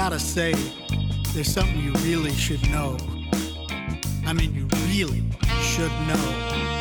gotta say, there's something you really should know. I mean, you really should know.